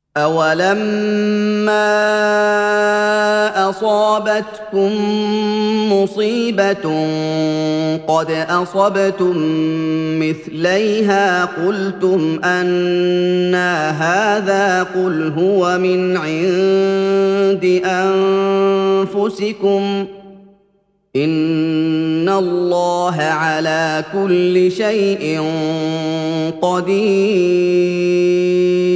أَوَلَمَّا أَصَابَتْكُم مُّصِيبَةٌ قَدْ أَصَبْتُم مِّثْلَيْهَا قُلْتُمْ أَنَّىٰ هَٰذَا ۖ قُلْ هُوَ مِنْ عِندِ أَنفُسِكُمْ ۗ إِنَّ اللَّهَ عَلَىٰ كُلِّ شَيْءٍ قَدِيرٌ